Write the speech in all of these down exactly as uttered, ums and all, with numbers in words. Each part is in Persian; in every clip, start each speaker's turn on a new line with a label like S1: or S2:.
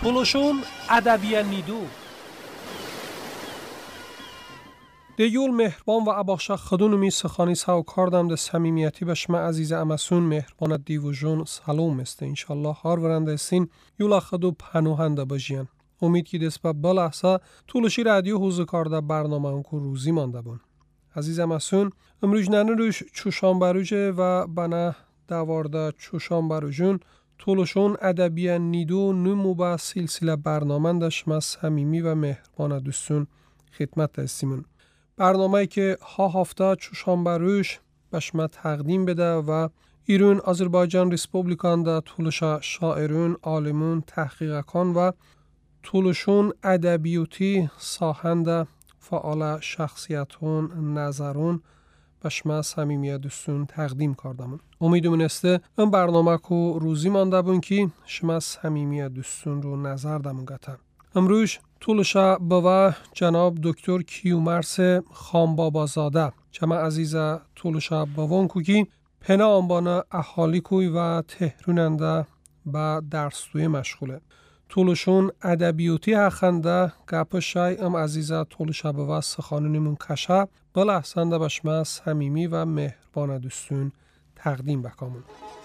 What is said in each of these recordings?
S1: تولوشون ادبیه نیدو دیول مهربان و اباخشا خدونمی سخانی ساو کاردم ده صمیمیتی بشما عزیز امسون مهربان دیو جون سلام است انشالله هار ورنده سین یولا خدو پنوهنده بجیان امید کی دست با بلحظه تولوشی رادیو حوزه کارده برنامه انکو روزی مانده بون عزیز امسون امروز ننروش چوشان بروجه و بنا دوارده چوشان بروجون تولوشون ادبیه نیدو نمو با سلسله برنامه داشما صمیمی و مهربان دوستون خدمت استیمون برنامه‌ای که ها هفته چوشنبه روش بشما تقدیم بده و ایران آذربایجان ریسپوبلیکان دا تولوشا شاعرون، عالمون، تحقیقکان و تولوشون ادبیوتی ساهنده فعال شخصیتون نظرون بشما صمیمی دوستون تقدیم کردمون. امیدوم است این برنامه کو روزی مانده بون که شما صمیمی دوستون رو نظر دمون گتن. امروز تولوشا بوا جناب دکتر کیومرث خانبابازاده چما عزیزه تولوشا بوان کوکی پنا آنبانه احالی کوی و تهروننده با درستوی مشغوله. تولوشون ادبیوتی هخنده گپشای ام عزیزه تولوشا بوا سخانونیمون کشه بل احسنده بشما صمیمی و مهربان دوستون تقدیم بکامون.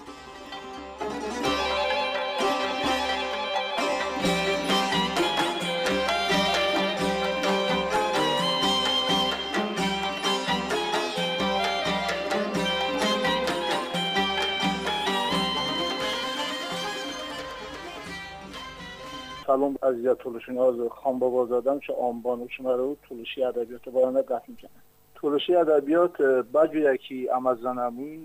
S2: سلام عزیزت تولوشون از خانبابازادم چه آنبانو شما رو تولوشی ادبیات بارانه قطع میکنه. تولوشی ادبیات بجو یکی امازانمون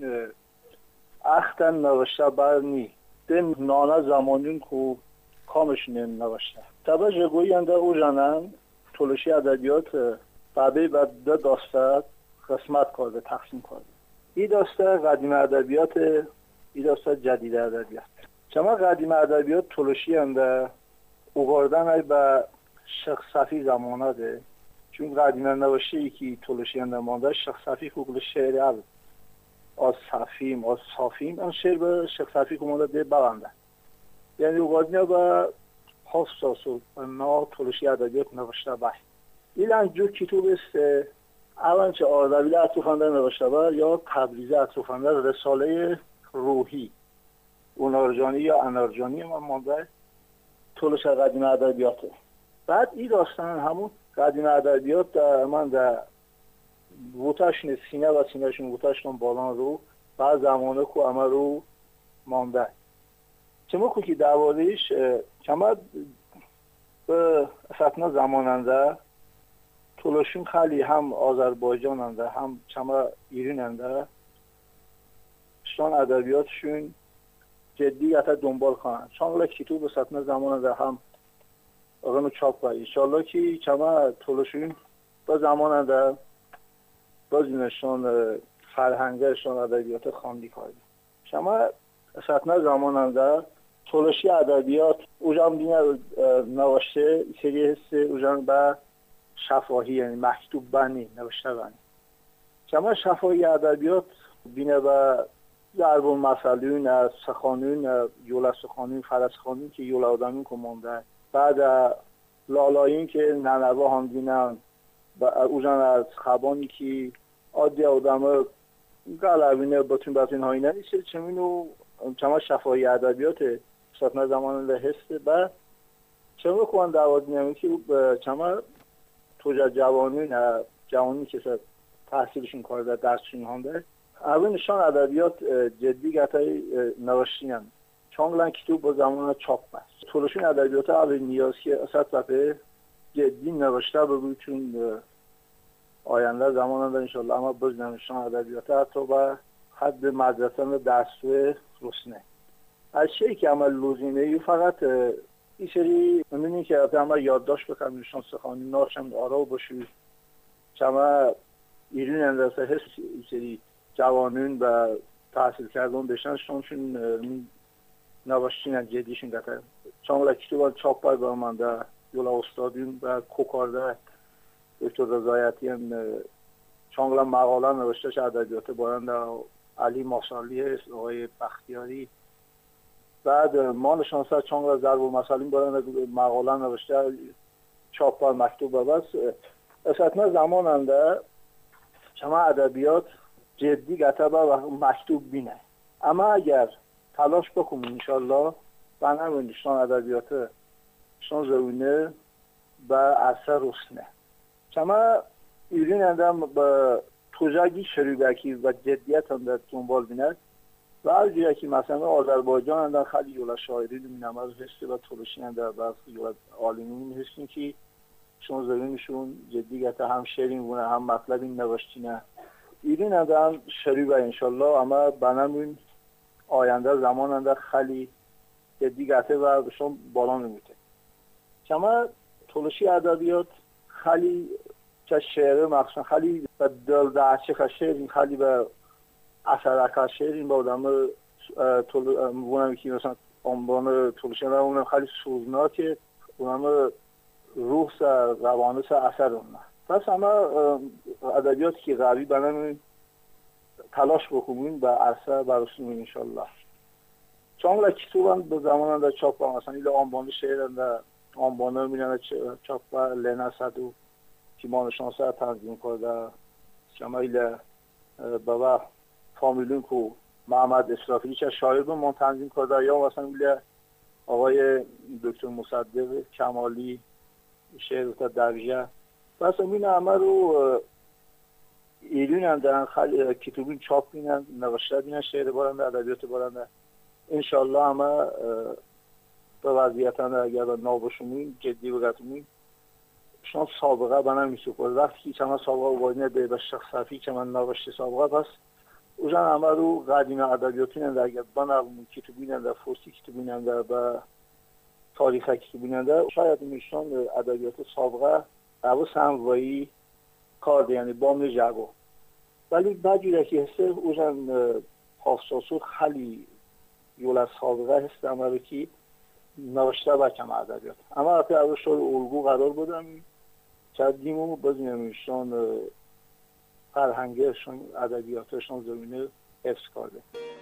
S2: اختن نوشته برنی دم نانه زمانین کو کامشون نوشته تبا جگوی انده او جانن تولوشی ادبیات بابی بعد ده داسته قسمت کرده تقسیم کرده ای داسته قدیم ادبیات ای داسته جدید ادبیات شما قدیم ادبیات تولوشی انده اوگردن ای به شخص صفی زمانه ده چون قدیمه نوشته ای که تولوشی انده مانده شخص صفی خوگل شعر از از صفیم از صافیم این شعر به شخص صفی که مانده ده بلنده یعنی اوگردن به حفظ ساسو نا تولوشی ادبیات نوشته بای ایلان جو کتاب است الان چه آردویل اطروفنده نوشته بای یا تبریزه اطروفنده رساله روحی اونارجانی یا انارجانی من مانده تولوش قدیم ادبیاته. بعد این داستان همون قدیم ادبیات در من در ووتاشن سینه و سینهشون ووتاشن بالان رو بعد زمانه کو اما رو مانده چما کو که دواریش چما به فتنا زماننده تولوشون خیلی هم آذربایجان انده هم چما ایران انده شان ادبیاتشون جدی حتی دنبال کنن چون کتاب به سطح زمان در هم اغنو چاپ باید انشالله که چما تولوشون با زمان در بازینشون فرهنگشون ادبیات خواندی کردی چما سطح زمان در تولوشی ادبیات اوجام دینه نوشته سری هست اوجام با شفاهی یعنی مکتوب بانی نوشته بانی چما شفاهی ادبیات بینه با ضرب المثلون از سخانون یولا سخانون فرس خانون که یولا آدمین کمانده بعد لالاین که ننوه هم دینن اوزن از خبانی که عادی آدم گلوینه باتون باتون هایی نمیشه چمینو چما شفاهی ادبیات ساتنا زمان لحسته بعد چما خوان دوازی نمی که چما توجه جوانون جوانی که تحصیلشون کارده درسشون هانده اول نشان ادبیات جدی گتای نوشتینن چونگلن کتاب با زمان چاپ بست تولوشون ادبیات اول نیازی اساس صفحه جدی نوشته بگوی چون آینده زمان ده انشالله اما باز نوشتن ادبیات حتی با حد مدرسه دستوی رسنه از شیئی که عمل لوزینه فقط این سری نمینی که اما یادداشت بکنم نشان سخانی ناشم آرا باشوی چما ایرون اندازه هست این سری جوانون و تحصیل کردن بشن شونشون نوشتین جدیشون گتر چون کتاب چاپ باید برمانده یولا استادیون و کوکارده دکتر رضایتی هم چون مقاله نوشتش ادبیات بارنده علی ماسالی هست آقای بختیاری بعد ما نشانسته چون را ضرب المثل برای مقاله نوشته چاپ مکتوب بس اساتنا زمان انده شما ادبیات جدی گتبه و مکتوب بینه. اما اگر تلاش بکنیم انشالله بنا میشون ادبیات شون زونه با اثر رسنه. شما ایرین اندام با توجاهی شریبکی و جدیت اندر دنبال بینه و اگر که مثلا آذربایجان اندر خیلی یولا شاعری نماز هستی و تولشی اندر بعض یولا عالمین هستین که شون زمینشون جدی گته هم شعری مونه هم مطلبی نوشتینه. ایرین اندام شریب انشالله اما بنامون آینده زمان اندر خیلی جدی گته و بهشون بالا نمیته. شما تولشی ادبیات خیلی چه شعر مخصوصا خیلی به دل داشته شعر خیلی به اثر شعر این با آدم تول مونم که مثلا عنوان تولشی اون خیلی سوزناکه اونم روح سر روانه سر اثر اونه. پس اما ادبیات که قوی بنام تلاش بکنیم و اثر برسونیم انشالله. چون لا کتابم به زمان اندر چاپ کنم مثلا ایل آنبان شعر اندر آنبانه میلنه چاپ و لنا صدو که ما نشانسته تنظیم کرده شما ایل بابا فامیلون که محمد اسرافیلی چه شاعر به ما تنظیم کرده یا مثلا ایل آقای دکتر مصدق کمالی شعر تا درجه. پس این همه رو ایرین اندرن خیلی کتابین چاپ بینن نوشته بینن شعر بارنده ادبیات بارنده انشالله همه به وضعیت اندر اگر به نابشونیم جدی بگتونیم شما سابقه بنا میسوپر وقتی که همه سابقه باید به به شخص صفی که من نوشته سابقه پس اوزن همه رو قدیم ادبیاتی اندر اگر بنام کتابین اندر فارسی کتابین اندر به تاریخ کتابین اندر شاید میشون ادبیات سابقه او سموایی کار یعنی بام جگو ولی بعدی که هسته اوزن حافظ خیلی یول سابقه هست اما که نوشته بکم ادبیات اما حتی اول شور الگو قرار بودم چندیمو بزنیم ایشان فرهنگشون ادبیاتشون زمینه حفظ کرده.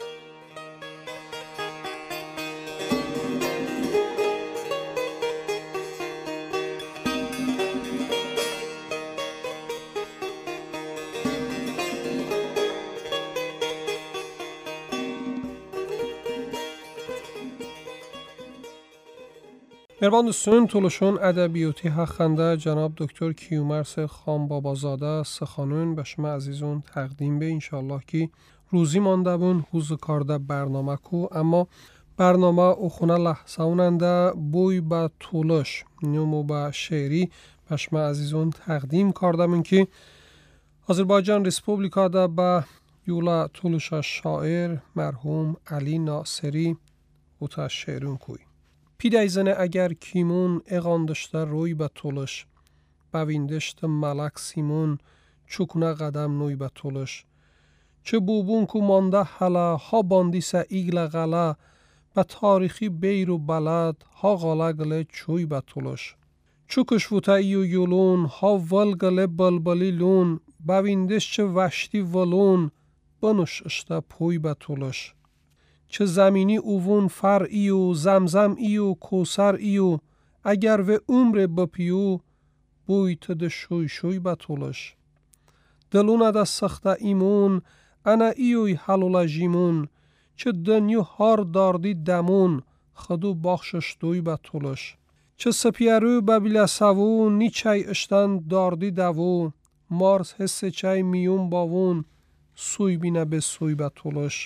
S1: مهربان دوستان تولشون ادبیاتی حقنده جناب دکتر کیومرث خانبابازاده سخانون به شما عزیزون تقدیم به انشالله که روزی مانده بون حوز کارده برنامه کو اما برنامه او خونه لحظه اوننده بوی با تولش نمو با شعری به شما عزیزون تقدیم کرده من که آذربایجان ریسپوبلیکا ده با یولا تولش شاعر مرحوم علی ناصری و تا شعرون کوی پیدایزنه اگر کیمون اغاندشته روی به تولش بویندشت ملک سیمون چکنه قدم نوی به تولش چه بوبون کو مانده حالا ها باندیسه ایگل غلا به تاریخی بیر و بلد ها غاله گله چوی به تولش چکش وطعی و یولون ها ولگله بلبلی لون بویندشت وشتی ولون بنوش اشته پوی به تولش چه زمینی اوون فرعی و زمزم ای و کوسر ای و اگر و عمر بپیو بوی تد شوی شوی بطولش دلونه ده سخته ایمون انا ایوی حلوله جیمون چه دنیو هار داردی دمون خدو باخشش دوی بطولش چه سپیرو ببیل سوو نی چای اشتن داردی دوو مارس حس چای میون باوون سوی بینه به سوی بطولش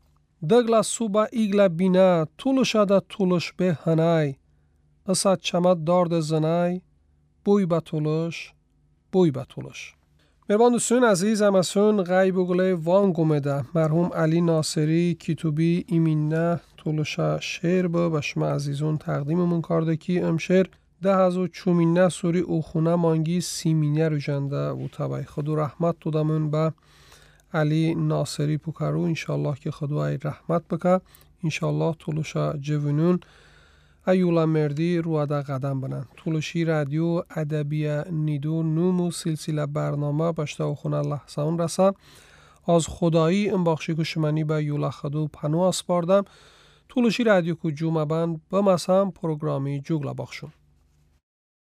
S1: دگلا سوبا ایگلا بینه تولش اده تولش به هنای اسد چمد دارد زنای بوی با تولش بوی با تولش. مهربان دوستان عزیز امسون غیب و گله وان گمده مرحوم علی ناصری کتوبی ایمینه تولش شعر با بشما عزیزون تقدیممون کرده که ام شعر ده هزو چومینه سوری اوخونه مانگی سیمینه رو جنده و تبای خدو رحمت دودمون با علی ناصری پوکارو انشالله که خدای رحمت بکه انشالله تولوشا جوونون ایولا مردی رو ده قدم بنن تولوشی رادیو ادبی نیدو نومو سلسله برنامه بشته و خونه لحظه اون رسه از خدایی این بخشی کشمنی به یولا خدو پنو اسپاردم تولوشی رادیو کو جوما بند بمسام پروگرامی جوگلا بخشون.